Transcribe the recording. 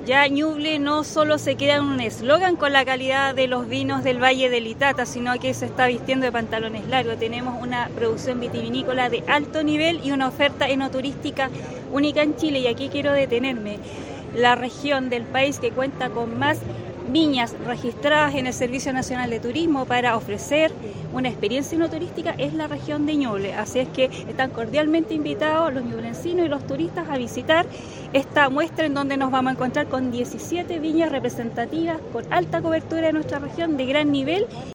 Ya Ñuble no solo se queda en un eslogan con la calidad de los vinos del Valle del Itata, sino que se está vistiendo de pantalones largos. Tenemos una producción vitivinícola de alto nivel y una oferta enoturística única en Chile. Y aquí quiero detenerme. La región del país que cuenta con más viñas registradas en el Servicio Nacional de Turismo para ofrecer una experiencia enoturística es la región de Ñuble. Así es que están cordialmente invitados los ñublencinos y los turistas a visitar esta muestra en donde nos vamos a encontrar con 17 viñas representativas con alta cobertura de nuestra región de gran nivel